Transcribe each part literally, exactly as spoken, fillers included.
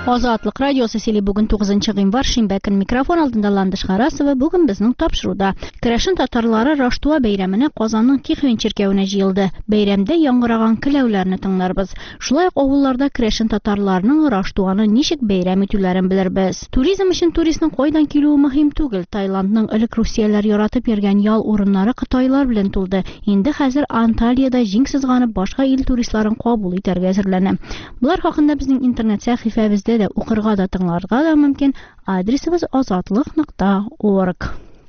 Азатлык радиосы сели бүген тугызынчы гыйнвар шимбә көн микрофон алдында Ландыш Харасова бүген безнең тапшыруда. Керәшен татарлары Раштуа бәйрәменә Казанның Тихвин чиркәвенә җыелды. Бәйрәмдә яңгыраган көләүләрне тыңларбыз. Шулай ук авылларда керәшен татарларының Раштуаны ничек бәйрәм итүләрен белербез. Туризм өчен туристның кайдан килүе мөһим түгел. Таиландның элек русияләр яратып йөргән ял урыннары кытайлар белән тулды. Инде хәзер Анталиядә җиң сызганып башка ил туристларын кабул итәргә әзерләнә. Булар хакында безнең интернет сәхифәбездә да укырга да тыңларга да мөмкин. Адресыбыз азатлык нокта орг.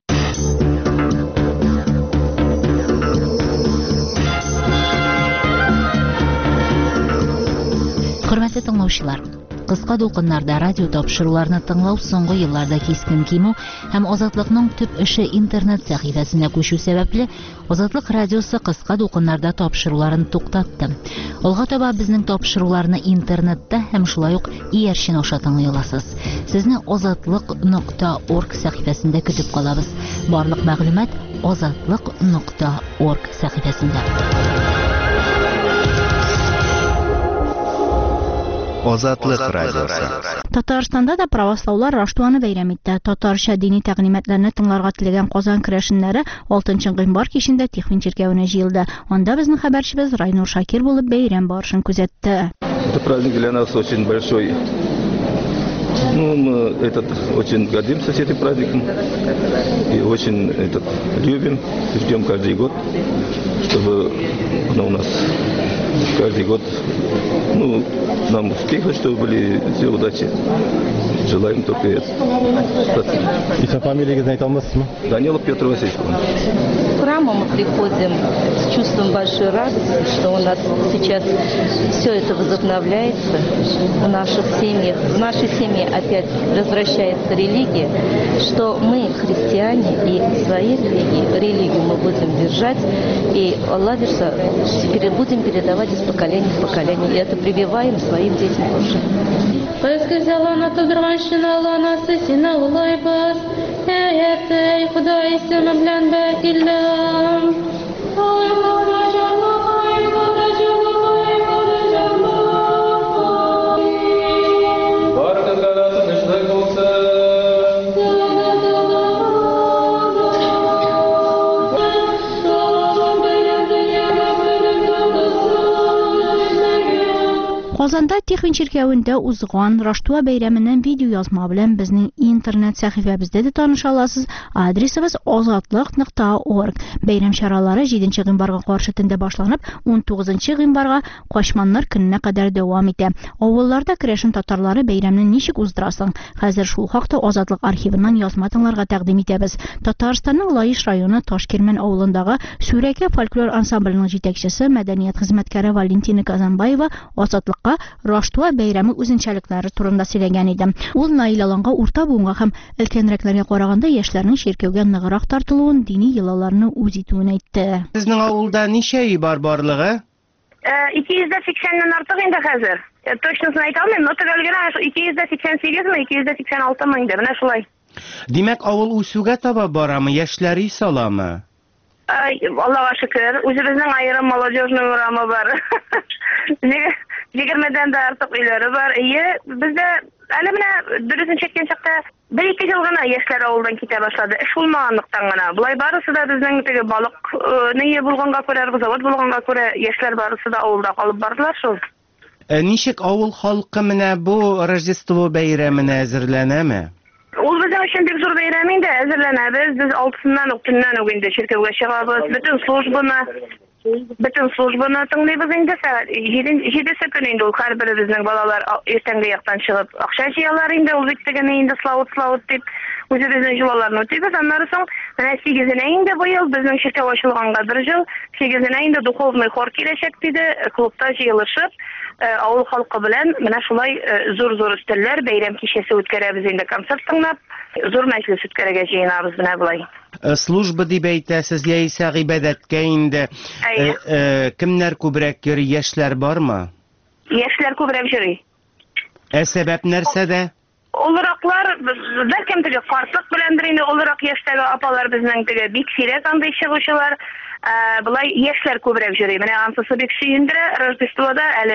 Хөрмәтле тыңлаучылар, кыска дулкыннарда радио тапшыруларны тыңлау соңгы елларда кискен кимү һәм Азатлыкның төп эше интернет сәхифәсенә күчү сәбәпле Азатлык радиосы кыска дулкыннарда тапшыруларын туктатты. Алга таба безнең тапшыруларны интернетта һәм шулай ук иярчен аша тыңлый аласыз. Сезне азатлык нокта орг сәхифәсендә көтеп калабыз. Барлык мәгълүмат азатлык нокта орг сәхифәсендә. Азатлык радиосы. Татарстанда да правослаулар Раштуаны бәйрәм итте. Татарча дини тәкъдиматларны тыңларга теләгән Казан керәшеннәре алтынчы гыйнвар кичендә Тихвин чиркәвенә җыелды. Анда безнең хәбәрчебез Райнур Шакир булып бәйрәм барышын күзәтте. Это праздник для нас очень большой. Ну, мы этот, очень гордимся этим праздником и очень этот, любим, ждем каждый год, чтобы оно у нас каждый год, ну, нам успехов, чтобы были все удачи. Желаем только это. И со фамилией знаете алмазсызмы? Данилов Петр Васильевич. В храм мы приходим с чувством большой радости, что у нас сейчас все это возобновляется. В наших семьях, в нашей семье опять возвращается религия, что мы, христиане, и своей религии, религию мы будем держать, и Аллах будем передавать из поколения в поколение. И это прививаем своим детям тоже. Казанда Тихвин чиркәвендә узган Раштуа бәйрәменнән видео язма белән безнең интернет сәхифәбездә дә таныша аласыз. Адресыбыз азатлык нокта орг. Бәйрәм чаралары җиденче гыйнварга каршы төндә башланып, унтугызынчы гыйнварга Качманнар көненә кадәр дәвам итә. Авылларда керәшен татарлары бәйрәмне ничек уздырасың? Хәзер шул хакта Азатлык архивыннан язма тыңларга тәкъдим итәбез. Татарстанның Лаиш районы Ташкирмән авылындагы Сүрәкә фольклор ансамбленең җитәкчесе, мәдәният хезмәткәре Валентина Казанбаева Азатлыкка Раштуа бәйрәме үзенчәлекләре турында сөйләгән иде. Ул Наилаланга урта буынга һәм өлкәнрәкләргә караганда яшьләрнең ширкәүгә ныграк тартылуын, дини йолаларны үз итүен әйтте. Сезнең авылда ничә үй бар барлыгы? ике йөз сиксәннән артык инде хәзер. Точнысын әйтә алмыйм, но төгәлгенә ике йөз сиксән сигез ме, ике йөз сиксән алты ме инде, менә шулай. Димәк, авыл үсүгә таба барамы, яшьләр үй саламы? Аллага шөкер, үзебезнең аерым молодежный урамы бар. егермедән дә артык өйләре бар. Ие, бездә әле менә дөресен чиккән чакта бер-ике ел гына яшьләр авылдан китә башлады. Эш булмаганлыктан гына. Булай барысы да безнең теге балык ные булганга күрә, завод булганга күрә яшьләр барысы да авылда калып бардылар шул. Ничек авыл халкы менә бу Рождество бәйрәменә әзерләнәме? Ул безнең өчен бик зур бәйрәм инде, әзерләнәбез. Без алтысыннан ук төннән үк инде чиркәүгә чыгабыз. Бөтен службаны Бөтен службаны тыңлыйбыз инде. Җидесе көн инде ул һәрберебезнең балалар иртәнге яктан чыгып акча җыялар инде. Ул бит тегене инде славут-славут дип үзебезнең җылаларны үтибез. Аннары соң менә сигезенә инде бу ел безнең чиркәү ачылганга бер ел, сигезенә инде духовный хор киләчәк диде. Клубта җыелышып, авыл халкы белән менә шулай зур-зур өстәлләр, бәйрәм кичәсе үткәрәбез инде, концерт тыңлап, зур мәҗлес үткәрергә җыенабыз менә булай. Служба дип әйтәсез, яисә гыйбадәткә инде. Кемнәр күбрәк йөри, яшьләр бармы? Яшьләр күбрәк йөри. Ә сәбәп нәрсәдә? Олыраклар, бәлкем теге картлык беләндер инде, олырак яшьтәге апалар безнең теге бик сирәк андый чыгучылар, булай яшьләр күбрәк йөри. Менә ансысы бик сөендерә Рождествода, әле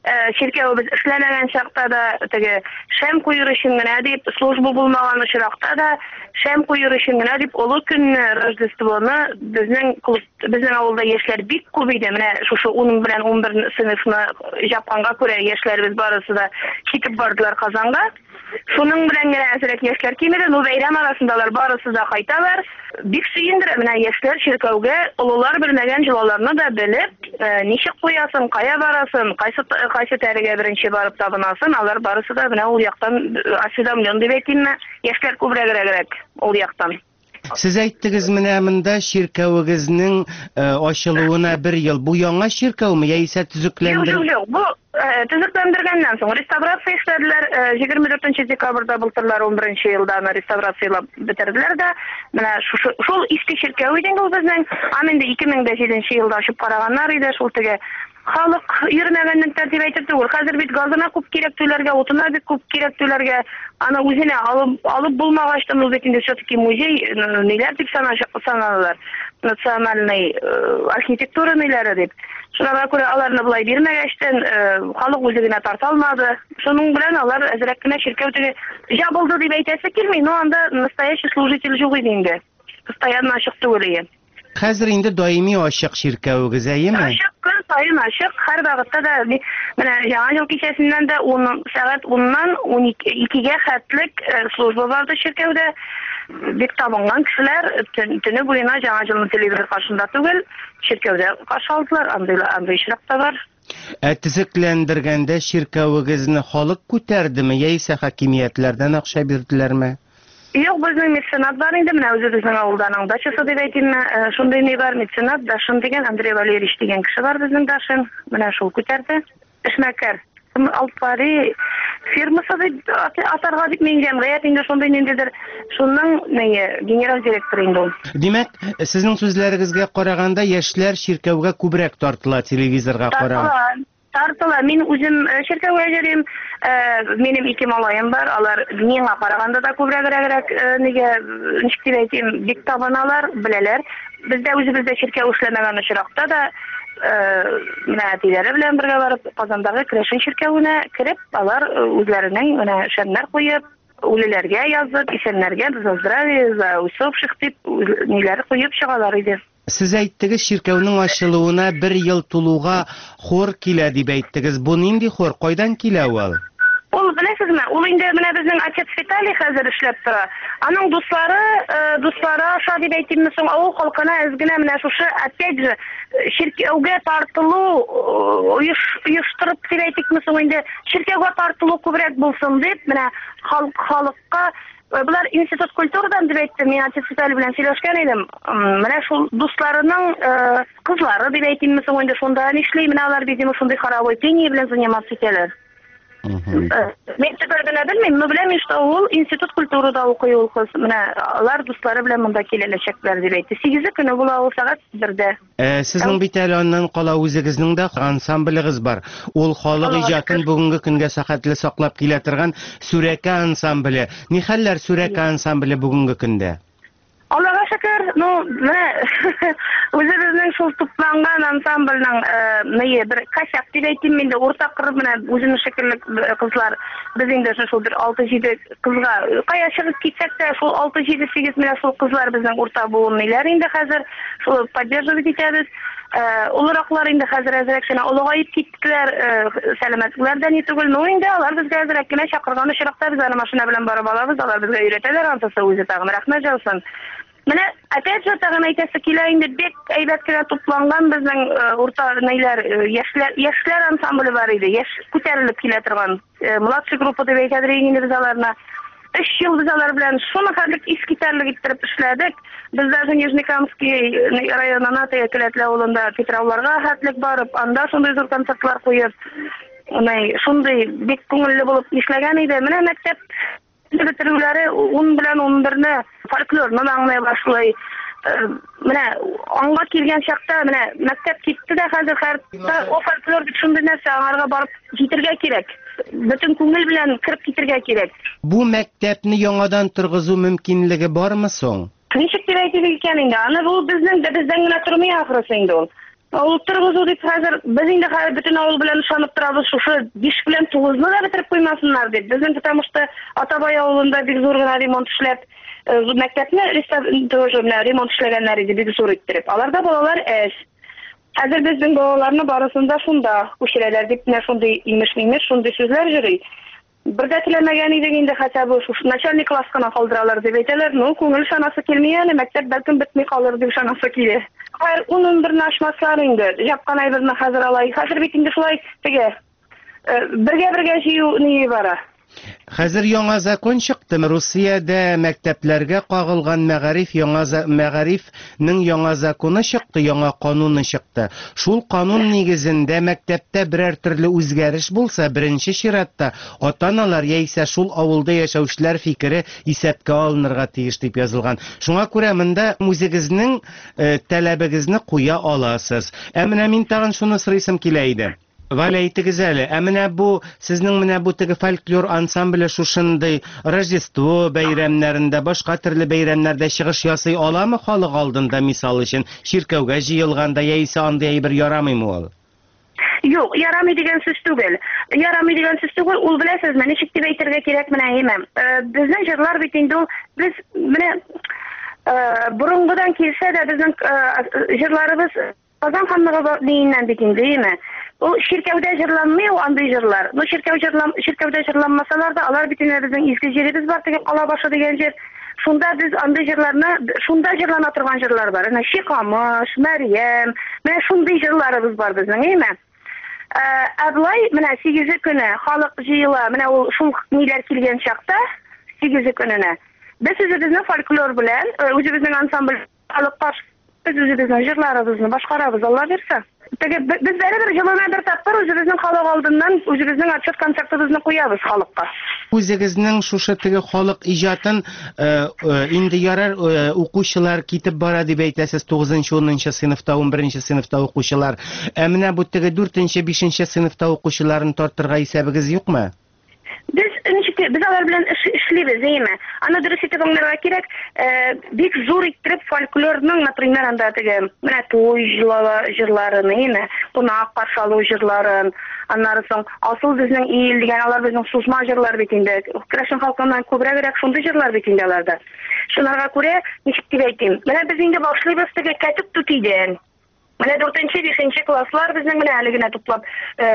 Şirkevimiz işlemegen şakta da tege şem kuyur işingine deyip slujbu bulmagan şakta da şem kuyur işingine deyip olu gün Rождествоны bizning bizning avulda yeşler bik kubiydi. Mine şu onun bilen on bir sınıfını Japonga göre yeşlerimiz barısı da kitip bardılar Kazanga. Şunun bilen gene esirek yeşler kimidi, nu beyram arasındalar barısı da kaytalar. Bik suyindir mine yeşler şirkevge ulular bilmegen jılalarını da bilip e, nişik koyasın, kaya barasın, kaysı, kaysı terige birinci barıp tabınasın, alar barısı da mine ol yaktan asida milyon debeytinme yeşler kubre gerek ol yaktan. Siz aytdınız menamında şirkevigizning açılığına bir yıl. Bu yana şirkev mi yaisa tüzüklendir? Yok yok bu e, tüzüklendirgenden soň restauratsiya işlediler. yigirme dörtünçi dekabrda bultırlar on birinci yıldan restauratsiya bitirdiler de mena şu şol iski şirkev eden ol bizning amende iki ming beşinci yılda aşıp karaganlar ide şol tege Halk yürümegenden tertip etip dur. Hazır bit gazına kup kerektülerge, otuna bit kup kerektülerge ana üzerine alıp alıp bulmagaçtan uzetinde şötki muzey neler dip sanalar. Nasyonalny arxitektura neler dip. Şuna göre alarını bulay birmegeçten halk üzerine tartalmadı. Şunun bilen alar azrakkina şirketine jabıldı dip aytasa kelmeyin. O anda nastoящий служитель жок indi. Постоянно ашык түгел. Hazır indi daimi aşık şirkevigiz mi? Aşık gün sayın aşık. Her vakitte da mene Жаңа yıl kişisinden de on saat ondan on ikiге hatlik служба vardı şirkevde. Bek tabıngan kişiler tünü boyuna Жаңа yılın televizyon karşısında tügel şirkevde karşı aldılar. Anday işrakta var. Tüzüklendirgende şirkevigizni halk köterdimi? Yaisa hakimiyetlerden akşa birdilermi? Yok bizning mesenat var indi mena o'zi bizning avuldan dachasi deb aytaymi, shunday ne var mesenat Dashin degan Andrey Valeriyevich degan kishi var bizning Dashin. Mana shu ko'tardi. Ishmakar. Altpari firmasi deb atarga deb men jamg'iyat endi shunday nendidir. Shundan neye general direktor endi u. Demak, sizning so'zlaringizga qaraganda yoshlar shirkavga ko'proq tortila televizorga qaraganda. Tartıla, men o'zim şirketga jirem, menim iki malayım var, alar menga qaraganda da ko'proq nega nechta aytayim, bek tabanalar bileler. Bizde o'zimizda şirket ishlamagan uchraqda da münatileri bilen birge barıp Kazandagi Kreşin şirketine kirip, alar o'zlarining mana şanlar qo'yib, o'lilarga yozib, isimlarga biz zdravia, usopshik deb neler qo'yib chiqalar edi. Siz aytdınız şirkevning açılığına bir yıl tuluğa xor kila deb aytdınız. Bu nindi xor? Qaydan kila ol? Ol bilasizmi? Ol indi mana bizning Achet Vitaliy hozir ishlab tura. Aning do'stlari, do'stlari aşağı deb aytaymi, so'ng avul xalqina ozgina mana shu опять же şirketga tartılу uyushtirib deb aytaymi, so'ng indi şirketga tartılу ko'proq bo'lsin deb mana xalq xalqqa bular institut kulturadan deb aytdim. Men Achet Vitaliy bilan söylashgan edim. Mana shu do'stlarining qizlari deb aytaymi, so'ng indi shunda ishlaymi, mana ular bizning shunday xaroboy teniy bilan zaниматься etadilar. Men tepelgina bilmayman, men bilaman işte ol institut kulturada o'qiy ol qiz. Mana ular do'stlari bilan bunda kelishaklar deb aytdi. sekiz kuni bo'la ol soat birda. Sizning bitalondan qola o'zingizning da ansambligiz bor. Ol xalq ijodini bugungi kunga saxatli saqlab keltirgan Suraka ansambli. Nihallar Suraka ansambli bugungi kunda? Allah'a şükür, no, mana o'zimizning shu to'plangan ansamblning neye bir kaşak deb aytaymi, menda o'rtaq qilib mana o'zimiz shekilli qizlar bizning de shu bir olti yetti qizga qaya chiqib ketsakda shu olti yetti sekiz ming shu qizlar bizning o'rtaq bo'lganlar endi hozir shu поддерживать etamiz. Ularaqlar endi hozir azrakchana ulg'ayib ketdilar, salomatliklardan yetugul. No endi ular bizga azrakkina chaqirgan shiraqda biz ana mashina bilan borib olamiz, ular bizga o'rgatadilar, antasi o'zi tag'in rahmat olsun. Mana опять же tag'in aytasi kelayinde bek aybatkina to'plangan bizning o'rta neylar yoshlar yoshlar ansambli bor edi. Yosh ko'tarilib kelaturgan mladshi gruppa deb aytadilar endi biz ularni üç yıl biz ular bilan shuni qadar iskitarlik ettirib ishladik. Bizlar Nijnekamskiy rayonuna tayyorlar o'landa Petrovlarga hatlik borib, anda shunday zo'r konsertlar qo'yib, unay shunday bek ko'ngilli bo'lib ishlagan edi. Mana maktab bitiruvlari on bilan on birni folklorni anglay boshlay. Mana anga kelgan chaqda mana maktab ketdi-da hozir harda o folklor shunday narsa angarga borib yetirga kerak. Bütün ko'ngil bilan kirib ketirga kerak. Bu maktabni yangadan turg'izu mumkinligi bormi so'ng? Nechik deb aytib ekaningda, ana bu bizning bizdan turmay axirisi endi ol. Ул торгызу дип хәзер без инде хәзер бөтен авыл белән ышанып торабыз, шушы биш белән тугызны да бетереп куймасыннар дип. Безнең потому что Атабай авылында бик зур гына ремонт эшләп, мәктәпне ремонт эшләгәннәр иде, бик зур иттереп. Аларда балалар әз. Хәзер безнең балаларны барысында шунда күчерәләр дип, менә шундый имеш-мимеш, шундый сүзләр йөри. Бер дә теләмәгән идек инде хәтта бу шушы начальник класскана калдыралар дип әйтәләр. Ну, күңел шанасы килми әле, мәктәп бәлкем бетми калыр дип шанасы килә. Хәер, унын берне ашмаслар инде. Җапкан әйберне хәзер алай. Хәзер бит инде шулай теге бергә-бергә җыю ни бара. Хәзер яңа закон чыкты. Русиядә мәктәпләргә кагылган мәгариф яңа мәгарифнең яңа законы чыкты, яңа кануны чыкты. Шул канун нигезендә мәктәптә берәр төрле үзгәреш булса, беренче чиратта ата-аналар яисә шул авылда яшәүчеләр фикере исәпкә алынырга тиеш дип язылган. Шуңа күрә монда үзегезнең таләбегезне куя аласыз. Ә менә мин тагын шуны сорыйсым килә иде. Валя, әйтегез әле, ә менә бу сезнең менә бу теге фольклор ансамбле шушындый Рождество бәйрәмнәрендә, башка төрле бәйрәмнәрдә чыгыш ясый аламы халык алдында, мисал өчен, чиркәүгә җыелганда яисә андый әйбер ярамыймы ул? Юк, ярамый дигән сүз түгел. Ярамый дигән сүз түгел, ул беләсезме, ничек дип әйтергә кирәк менә әймәм. Безнең җырлар бит инде ул без менә борынгыдан килсә дә безнең җырларыбыз Казан ханлыгы дигәннән бит инде, әйме? Ул ширкәүдә җырланмый, ул андый җырлар. Ну ширкәү җырлам, ширкәүдә җырланмасалар да, алар бит инде безнең изге җиребез бар, теге Кала башы дигән җир. Шунда без андый җырларны, шунда җырлана торган җырлар бар. Менә Шикамыш, Мәрьям, менә шундый җырларыбыз бар безнең, әйме? Ә булай, менә сигезе көне халык җыела, менә ул шул ниләр килгән чакта, сигезе көненә. Без үзебезнең фольклор белән, үзебезнең ансамбль халыкка biz үзебезнең җырларыбызны башкарабыз, Алла бирсә. Теге без бәрабер җылына бер тапкыр үзебезнең халык алдыннан үзебезнең отчет концертыбызны куябыз халыкка. Үзегезнең шушы теге халык иҗатын инде ярар укучылар китеп бара дип әйтәсез, тугызынчы унынчы сыйныфта, унберенче сыйныфта укучылар. Ә менә бу теге дүртенче бишенче сыйныфта укучыларын тартырга исәбегез юкмы? Biz biz алар белән эшлибез, әйме? Аны дөрес итеп аңларга кирәк, бик зур иттереп фольклорның, например, анда теге, менә туй җырларын, әйме? Кунак каршы алу җырларын, аннары соң асыл безнең ил дигән, алар безнең сузма җырлар бит инде. Керәшен халкыннан күбрәгрәк шундый җырлар бит инде аларда. Шунларга күрә, ничек дип әйтим? Менә без инде башлыйбыз теге кәтүк түтидән. Менә дүртенче бишенче класслар безнең менә әле генә туплап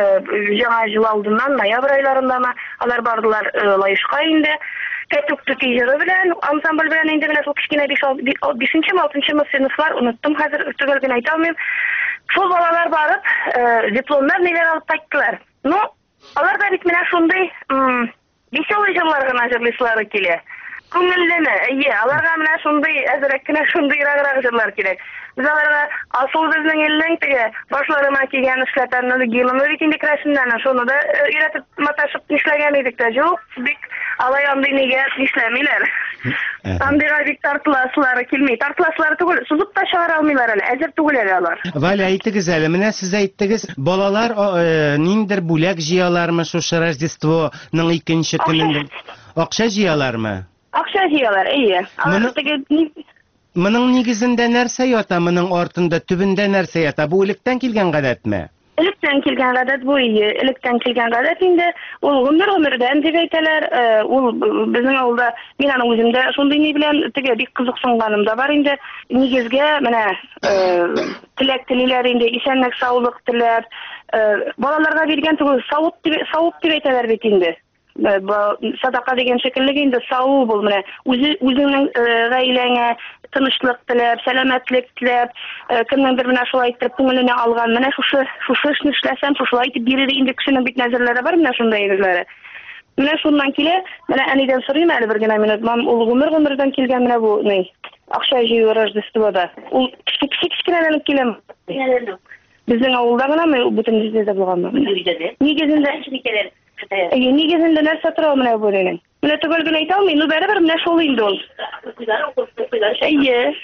яңа ел алдыннан ноябрь айларындамы алар бардылар лаешка инде. Кәтүк түти җыры белән, ансамбль белән инде менә шул кичкенә бишенче алтынчы сыйныфлар, уныттым хәзер төгәл генә әйтә алмыйм. Шул балалар барып, дипломнар ниләр алып кайттылар. Ну, алар да бит менә шундый веселый җырлар гына җырлыйлар килә. Күңеллеме? Әйе, аларга менә шундый әзрәк кенә шундый раграк җырлар кирәк. Biz аларга асыл безнең илнең теге башларына килгән эшләтәрне гилемы бит инде крәшеннән, шуны да өйрәтеп маташып эшләгән идек тә, юк, бик алай андый нигә эшләмиләр. Андыйга бик тартыласылары килми. Тартыласылары түгел, сузып та чыгара алмыйлар әле, әзер түгел әле алар. Валя, әйтегез әле, менә сез әйттегез, балалар ниндер бүләк җыялармы шушы Рождествоның икенче көнендә? Акча җыялармы? Акча җыялар, әйе. Алар теге Моның нигезендә нәрсә ята, моның артында, төбендә нәрсә ята? Бу электән килгән гадәтме? Электән килгән гадәт бу, электән килгән гадәт инде. Ул гомер-гомердән дип әйтәләр. Ул безнең авылда, мин аның үземдә шундый ни белән теге бик кызыксынганым да бар инде. Нигезгә менә теләк телиләр инде, исәнлек, саулык теләр. Балаларга биргән түгел, савыт дип савыт дип әйтәләр бит инде. Садака дигән шикелле инде сау бул менә үзеңнең гаиләңә тынычлык теләп, сәламәтлек теләп, кемнеңдер менә шулай итеп күңеленә алган, менә шушы шушы эшне эшләсәм, шулай итеп бирер инде кешенең бит нәзерләре бар, менә шундай нәзерләре. Менә шуннан килә, менә әнидән сорыйм әле бер генә минут, мам, ул гомер-гомердән килгән менә бу ни? Акча җыю Рождествода. Ул кичкенәдән киләме? Безнең авылда гынамы, бүтән җирдә булганмы? Нигезендә ничек Әйе, нигезендә нәрсә тора менә бу нинең? Менә түгел генә әйтә алмыйм, ну бәрабер менә шул инде ул. Әйе.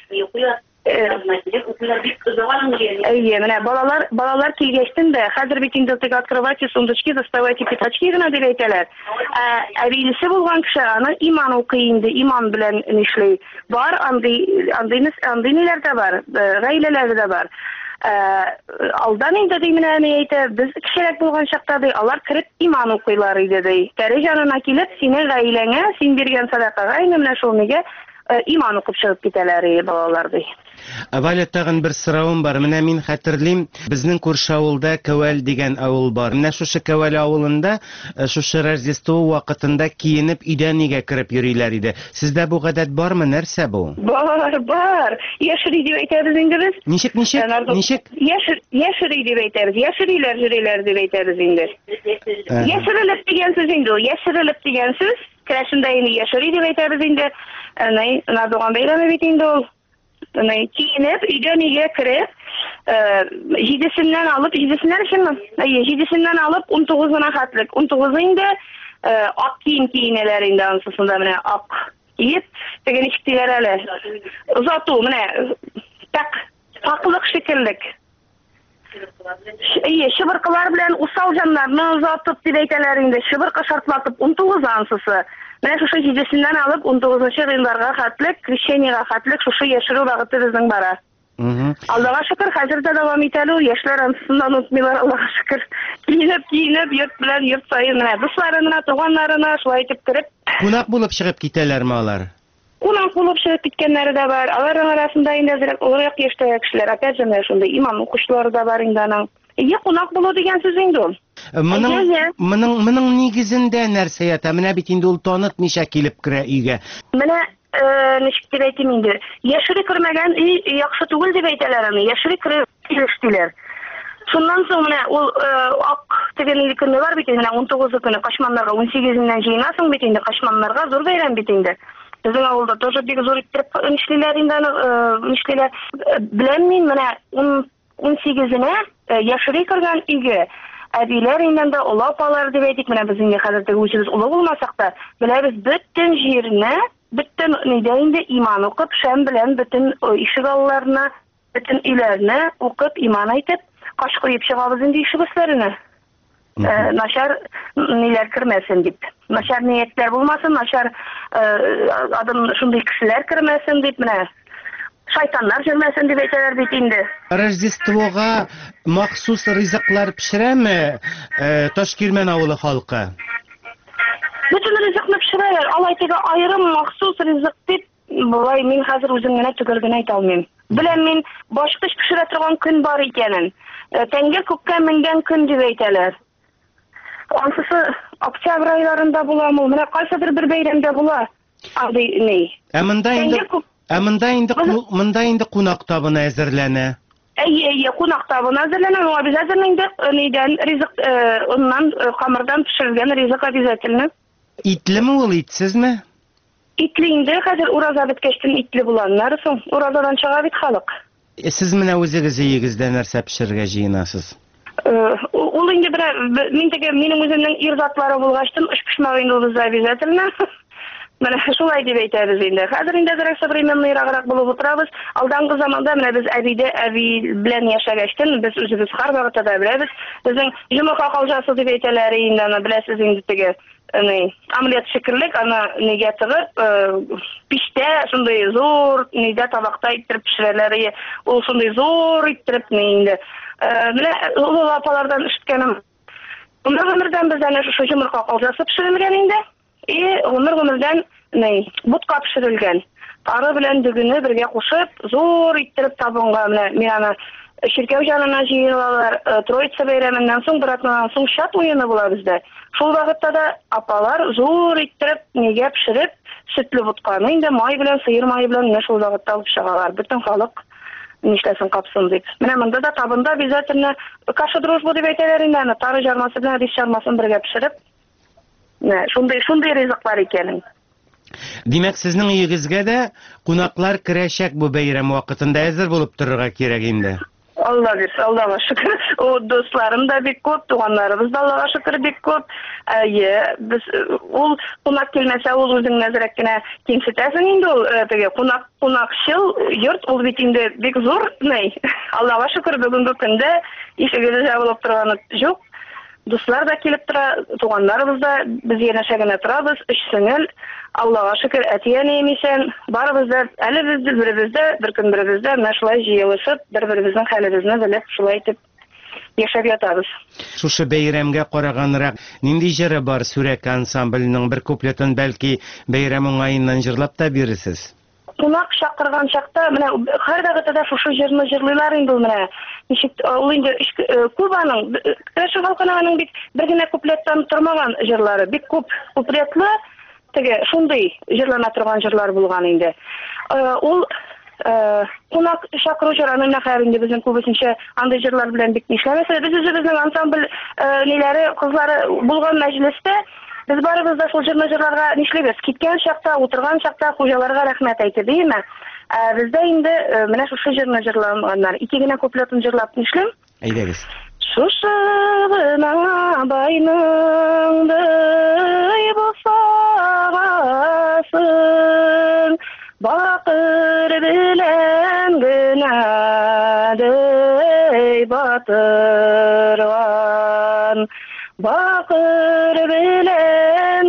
Әйе, менә балалар, балалар килгәчтен дә, хәзер бит инде теге открывайте сундучки, доставайте пятачки гына дип әйтәләр. Ә билгесе булган кеше аны иман укый инде, иман белән нишли. Бар андый, андый, андый ниләр дә бар, гаиләләр дә бар. алдан инде ди менә ни әйтә, без кичерәк булган чакта ди, алар кирип иман укыйлар иде ди. Тәре янына килеп, синең гаиләңә, син биргән садакага инде менә шул нигә иман укып чыгып китәләр ди балалар ди. Валя, тагын бер соравым бар. Менә мин хәтерлим, безнең күрше авылда Кәвәл дигән авыл бар. Менә шушы Кәвәл авылында шушы Рождество вакытында киенеп идәнигә кереп йөриләр иде. Сездә бу гадәт бармы, нәрсә бу? Бар, бар. Яшери дип әйтәбез инде без. Ничек, ничек? Ничек? Яшер, яшери дип әйтәбез. Яшериләр, йөриләр дип әйтәбез инде. Яшерелеп дигән сүз инде ул. Яшерелеп дигән сүз. Керәшендә инде яшери дип әйтәбез инде. Әнә, Надуган бәйрәме бит инде ул. Киенеп, өйдән өйгә кереп, җидесеннән алып, җидесеннән өченме? Әйе, җидесеннән алып он тугызына хәтлек. он тугызы инде ак кием киенәләр инде ансысында менә ак киеп, теге ничек диләр әле. Озату менә так, таклык шикеллек. Әйе, шыбыркылар белән усал җаннарны озатып дип әйтәләр инде. Шыбыркы шартлатып он тугыз ансысы. Менә шушы җидесеннән алып он тугызынчы гыйнварга хәтлек, крещениягә хәтлек шушы яшерү вакыты безнең бара. Аллага шөкер, хәзер дә дәвам итә ул. Яшьләр ансысында онытмыйлар, Аллага шөкер. Киенеп, киенеп, йорт белән йорт саен менә дусларына, туганнарына шулай итеп кереп, кунак булып чыгып китәләрме алар? Кунак булып чыгып киткәннәре дә бар. Аларның арасында инде зирәк олырак яшьтәге кешеләр, опять же, шунда иман укучылары да бар инде аның. Әйе, кунак булу дигән сүз инде ул. Моның моның моның нигезендә нәрсә ята? Менә бит инде ул танытмыйча килеп керә өйгә. Менә ничек дип әйтим инде. Яшери кермәгән өй яхшы түгел дип әйтәләр аны. Яшери килештиләр. Шуннан соң менә ул ак тегенең көнне бар бит инде, он тугызы көне кашманнарга он сигезеннән җыенасың бит инде, кашманнарга зур бәйрәм бит инде. Безнең авылда тоже бик зур итеп нишлиләр инде аны, нишлиләр. Беләм мин менә он сигезенә яшери кергән өйгә әбиләр инде дә олапалар дип әйтик, менә безнең хәзердәге үчебез улы булмасак да, беләбез бөтен җирне, бөтен нидә инде иман укып, шәм белән бөтен ишек алларына, бөтен өйләрне укып, иман әйтеп, каш куеп чыгабыз инде ишек өсләренә. Начар ниләр кермәсен дип. Начар ниятләр булмасын, начар адам шундый кешеләр кермәсен дип менә. Шайтаннар җөрмәсен дип әйтәләр бит инде. Рождествога махсус ризыклар пешерәме Ташкирмән авылы халкы? Бөтен ризыкны пешерәләр. Алай теге аерым махсус ризык дип, булай мин хәзер үзем генә түгел генә әйтә алмыйм. Беләм мин башкыч пешерә торган көн бар икәнен. Тәңгә күккә менгән көн дип әйтәләр. Ансысы октябрь айларында буламы? Менә кайсыдыр бер бәйрәмдә була. Андый ни? Ә монда инде Ә монда инде монда инде кунак табыны әзерләнә. Әйе, әйе, кунак табыны әзерләнә. Ул обязательно инде нидән ризык, оннан камырдан пешерелгән ризык обязательно. Итлеме ул, итсезме? Итле инде хәзер ураза беткәчтен итле булганнар соң. Уразадан чыга бит халык. Сез менә үзегез өегездә нәрсә пешерергә җыенасыз? Ул инде бер мин теге минем үземнең ир затлары булгачтын, эш пешмәгән инде ул обязательно. Менә шулай дип әйтәбез инде. Хәзер инде дөрес современныйрак булып утырабыз. Алдангы заманда менә без әбидә әби белән яшәгәчтен, без үзебез һәрвакытта да беләбез. Безнең җомга калҗасы дип әйтәләр инде, аны беләсез инде теге. Аны омлет шикерлек, аны нигә тыгып, пиштә шундый зур, нидә табакта иттереп пешерәләр. Ул шундый зур иттереп инде. Менә ул апалардан ишеткәнем. Бунда гомердән без әнә шушы җомга калҗасы пешерелгән инде. И гомер-гомердән ни, бутка пешерелгән. Тары белән дөгене бергә кушып, зур иттереп табынга менә мин аны Ширкәү җанына җыелалар. Троица бәйрәменнән соң, бер атнадан соң шат уены була бездә. Шул вакытта да апалар зур иттереп нигә пешереп, сөтле бутканы инде май белән, сыер май белән менә шул вакытта алып чыгалар. Бөтен халык нишләсен капсын дип. Менә монда да табында обязательно каша дружба дип әйтәләр инде, тары җармасы белән рис җармасын бергә пешереп. Менә шундый шундый ризыклар икән. Димәк, сезнең өегезгә дә кунаклар керәчәк бу бәйрәм вакытында әзер булып торырга кирәк инде. Алла бирсен, Аллага шөкер. О, дусларым да бик күп, туганнарыбыз да Аллага шөкер бик күп. Әйе, без ул кунак килмәсә, ул үзең нәзәрәк кенә кимсетәсең инде ул теге кунак кунакчыл йорт ул бит инде бик зур, ней. Аллага шөкер, бүгенге көндә ишеге җабылып торганы юк. дуслар да килеп тора, туганнарыбыз да, без янәшә генә торабыз, өч сеңел, Аллага шөкер, әтияне емисән, барыбыз да, әле бездә, беребездә, бер көн беребездә, менә шулай җыелышып, бер-беребезнең хәлебезне белеп, шулай итеп яшәп ятабыз. Шушы бәйрәмгә караганрак, нинди җыры бар Сүрәк ансамбленең бер куплетын бәлки бәйрәм уңаеннан җырлап та бирерсез? Кунак чакырган чакта, менә һәрвакытта шушы җырны җырлыйлар инде ул менә. Ничек ул инде Кубаның, Крәшә халкының бик бер генә куплеттан тормаган җырлары, бик күп куплетлы, теге шундый җырлана торган җырлар булган инде. Ул кунак чакыру җырының нәһәрендә безнең күбесенчә андый җырлар белән бик нишләмәсә, без үзебезнең ансамбль ниләре, кызлары булган мәҗлестә biz барыбыз да шул җырны җырларга нишлибез? Киткән чакта, утырган чакта хуҗаларга рәхмәт әйтеп, димме? Бездә инде менә шушы җырны җырлаганнар. Ике генә куплетын җырлап нишлим? Әйдәгез. Шушы гына байның бый булсагасын, бакыр белән генә дей батырган. Bakır bilen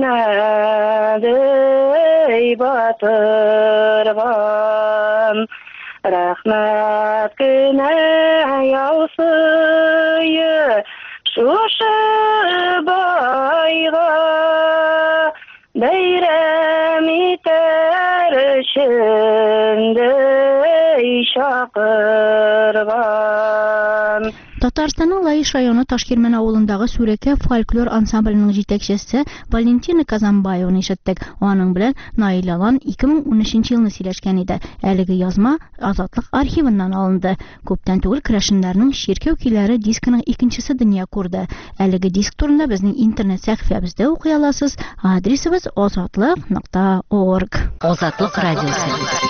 günədi batırgan, Rəhmət günə yavsıyı şuşu bayğa, Beyrəm itər içində şaqırgan. Татарстанның Лаиш районы Ташкирмән авылындагы Сүрәкә фольклор ансамбленең җитәкчесе Валентина Казанбаеваны ишеттек. Аның белән Наил Алан ике мең унөченче елны сөйләшкән иде. Әлеге язма Азатлык архивыннан алынды. Күптән түгел Крәшеннәрнең Ширкәү көйләре дискының икенчесе дөнья күрде. Әлеге диск турында безнең интернет сәхифәбездә укый аласыз. Адресыбыз азатлык нокта орг. Азатлык радиосы.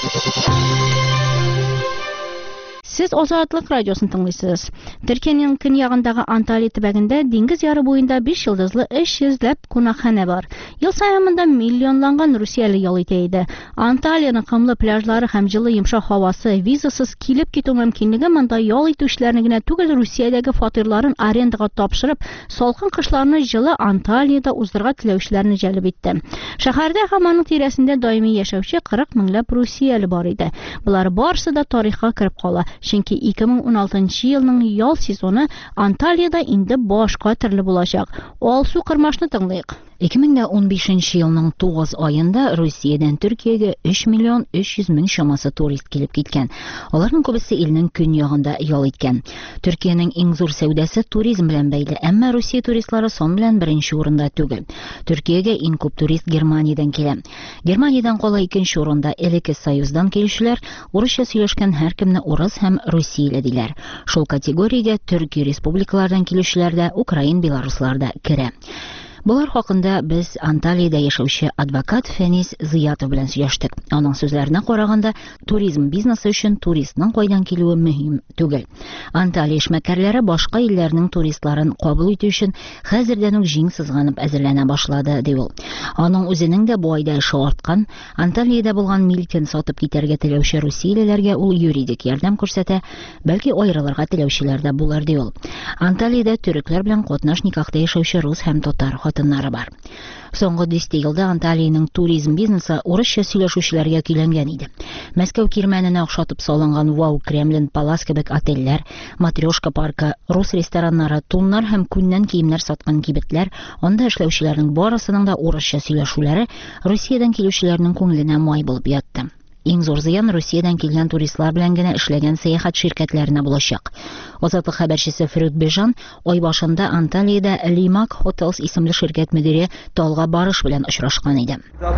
Сез Азатлык радиосын тыңлыйсыз. Төркиянең көньягындагы Анталия төбәгендә диңгез яры буенда биш йолдызлы өч йөзләп кунакханә бар. Ел саен монда миллионланган русияле ял итә иде. Анталиянең кымлы пляжлары һәм җылы йомшак һавасы, визасыз килеп китү мөмкинлеге монда ял итүчеләрне генә түгел, Русиядәге фатирларын арендага тапшырып, салкын кышларны җылы Анталиядә уздырырга теләүчеләрне җәлеп итте. Шәһәрдә һәм аның тирәсендә даими яшәүче кырык меңләп русияле бар иде. Булар барысы да тарихка кирип кала. Чөнки ике мең уналтынчы елның ял сезоны Анталиядә инде башка төрле булачак. Алсу Кырмашны тыңлыйк. ике мең унбишенче елның тугыз аенда Русиядән Төркиягә өч миллион өч йөз мең чамасы турист килеп киткән. Аларның күбесе илнең көньягында ял иткән. Төркиянең иң зур сәүдәсе туризм белән бәйле, әмма Русия туристлары сон белән беренче урында түгел. Төркиягә иң күп турист Германиядән килә. Германиядән кала икенче урында элекке Союздан килүчеләр, урысча сөйләшкән һәркемне урыс һәм русияле диләр. Шул категориягә Төркия республикалардан килүчеләр дә, Украин, белоруслар да керә. Булар хакында без Анталиядә яшәүче адвокат Фәнис Зыятов белән сөйләштек. Аның сүзләренә караганда, туризм бизнесы өчен туристның кайдан килүе мөһим түгел. Анталия эшмәкәрләре башка илләрнең туристларын кабул итү өчен хәзердән үк җиң сызганып әзерләнә башлады, ди ул. Аның үзенең дә бу айда эше арткан. Анталиядә булган милкен сатып китәргә теләүче русиялеләргә ул юридик ярдәм күрсәтә, бәлки аерылырга теләүчеләр дә булыр, ди ул. Анталиядә төрекләр белән катнаш никахта яшәүче рус һәм татар хатыннары бар. Соңгы дистә елда Анталиянең туризм бизнесы урысча сөйләшүчеләргә көйләнгән иде. Мәскәү кирмәненә охшатып салынган Вау, Кремлин, Палас кебек отельләр, Матрешка паркы, рус рестораннары, туннар һәм күннән киемнәр саткан кибетләр, анда эшләүчеләрнең барысының да урысча сөйләшүләре Русиядән килүчеләрнең күңеленә май булып ятты. Иң зур зыян Русиядән килгән туристлар белән генә эшләгән сәяхәт ширкәтләренә булачак. Азатлык хәбәрчесе Фрюд Бежан ай башында Анталиядә Limak Hotels исемле ширкәт мөдире Талга Барыш белән очрашкан иде.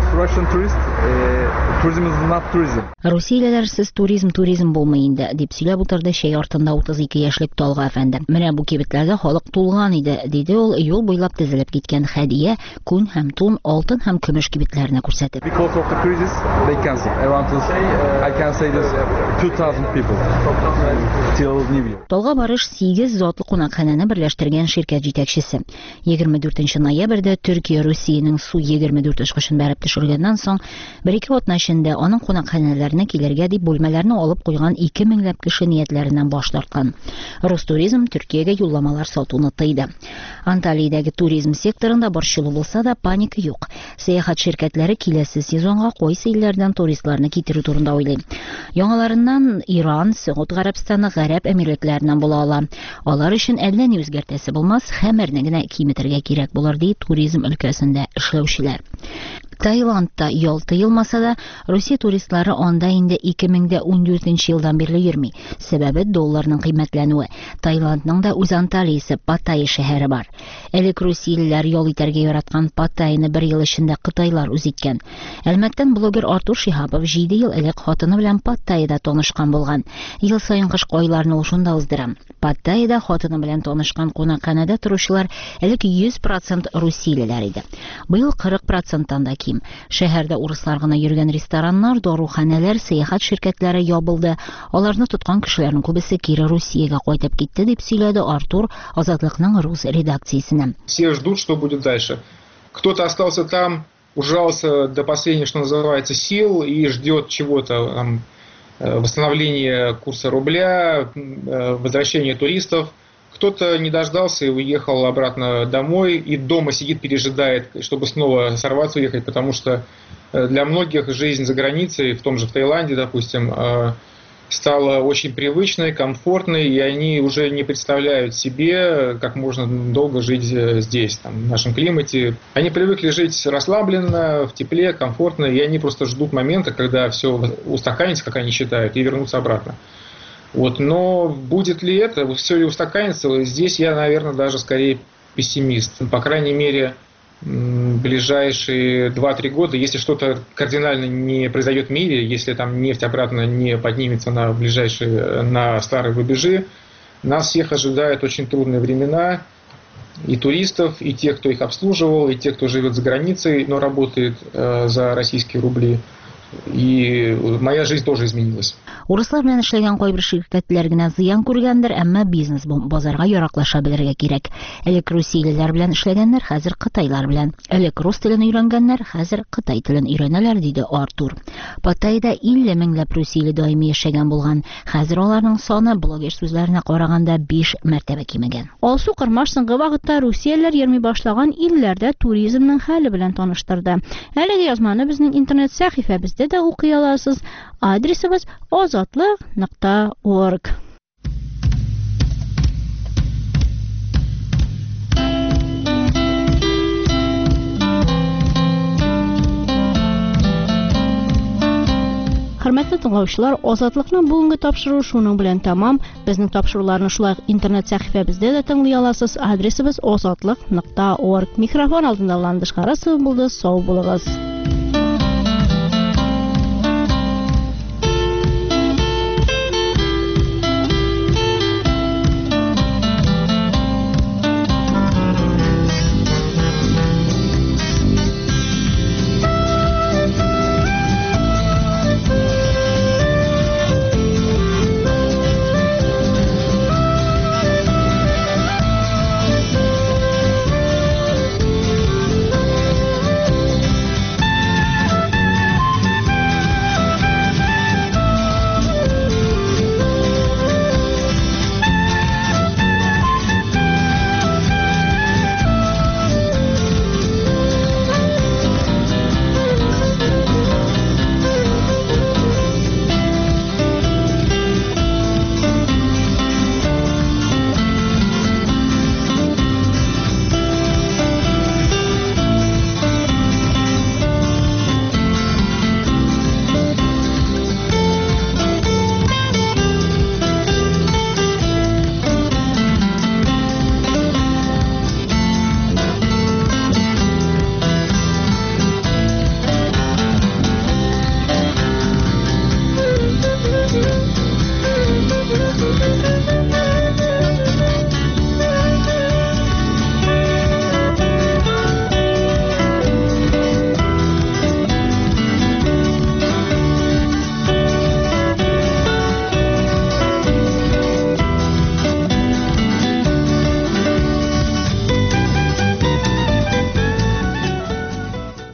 Русиялеләрсез туризм туризм булмый инде, дип сөйләп утырды шәй артында утыз ике яшьлек Талга әфәнде. Менә бу кибетләргә халык тулган иде, диде ул юл буйлап тезелеп киткән хәдия, күн һәм тун, алтын һәм көмеш кибетләренә күрсәтеп. I can say this two thousand people till New Year. Талга Барыш сигез затлы кунакханәне берләштергән ширкәт җитәкчесе. егерме дүртенче ноябрьдә Төркия Русиянең Су егерме дүрт очкычын бәреп төшергәннән соң, бер-ике атна эчендә эчендә аның кунакханәләренә килергә дип бүлмәләрне алып куйган ике меңләп кеше ниятләреннән баш тарткан. Ростуризм Төркиягә юлламалар сатуны тыйды. Анталиядәге туризм секторында борчылу булса да паника юк. Сәяхәт ширкәтләре киләсе сезонга кайсы илләрдән туристларны китерү турында уйлый. Яңаларыннан Иран, Сауд Гарәбстаны, Гарәп Әмирлекләреннән була ала. Алар өчен әллә ни үзгәртәсе булмас, хәмерне генә киметергә кирәк булыр ди туризм өлкәсендә эшләүчеләр. Таиландта ял тыелмаса да, Русия туристлары анда инде ике мең ундүртенче елдан бирле йөрми. Сәбәбе долларның кыйммәтләнүе. Таиландның да үз Анталиясе Паттайя шәһәре бар. Элек русиялеләр ял итәргә яраткан Паттайяны бер ел эчендә кытайлар үз иткән. Әлмәттән блогер Артур Шихапов җиде ел элек хатыны белән Паттайяда танышкан булган. Ел саен кыш айларны ул шунда уздыра. Паттайяда хатыны белән танышкан кунакханәдә торучылар элек йөз процент русиялеләр иде. Быел кырык проценттан да ким. Шәһәрдә урыслар гына йөргән рестораннар, даруханәләр, сәяхәт ширкәтләре ябылды. Аларны тоткан кешеләрнең күбесе кире Русиягә кайтып китте дип сөйләде Артур Азатлыкның рус редакциясенә. Все ждут, что будет дальше. Кто-то остался там, ужался до последнего, что называется, сил и ждет чего-то, там, восстановления курса рубля, возвращения туристов. Кто-то не дождался и уехал обратно домой, и дома сидит, пережидает, чтобы снова сорваться, уехать, потому что для многих жизнь за границей, в том же в Таиланде, допустим, стала очень привычной, комфортной, и они уже не представляют себе, как можно долго жить здесь, там, в нашем климате. Они привыкли жить расслабленно, в тепле, комфортно, и они просто ждут момента, когда все устаканится, как они считают, и вернутся обратно. Вот, но будет ли это, все ли устаканится, здесь я, наверное, даже скорее пессимист. По крайней мере, в ближайшие два-три года, если что-то кардинально не произойдет в мире, если там нефть обратно не поднимется на ближайшие, на старые рубежи, нас всех ожидают очень трудные времена, и туристов, и тех, кто их обслуживал, и тех, кто живет за границей, но работает э, за российские рубли. И моя жизнь тоже изменилась. Урыслар белән эшләгән кайбер ширкәтләр генә зыян күргәндер, әмма бизнес базарга яраклаша белергә кирәк. Элек русиялеләр белән эшләгәннәр, хәзер кытайлар белән. Элек рус телен өйрәнгәннәр, хәзер кытай телен өйрәнәләр, диде Артур. Паттайяда илле меңләп русияле даими яшәгән булган. Хәзер аларның саны блогер сүзләренә караганда биш мәртәбә кимегән. Алсу Кырмаш соңгы вакытта русиялеләр йөрми башлаган илләрдә туризмның хәле белән таныштырды. Әлеге язманы безнең интернет сәхифәбездә дә укый аласыз. Адресыбыз азатлык нокта орг. Хөрмәтле тыңлаучылар, Азатлыкның бүгенге тапшыруы шуның белән тәмам. Безнең тапшыруларны шулай интернет сәхифәбездә дә тыңлый аласыз. Адресыбыз азатлык нокта орг. Микрофон алдында Ландыш Харасова булды. Сау булыгыз.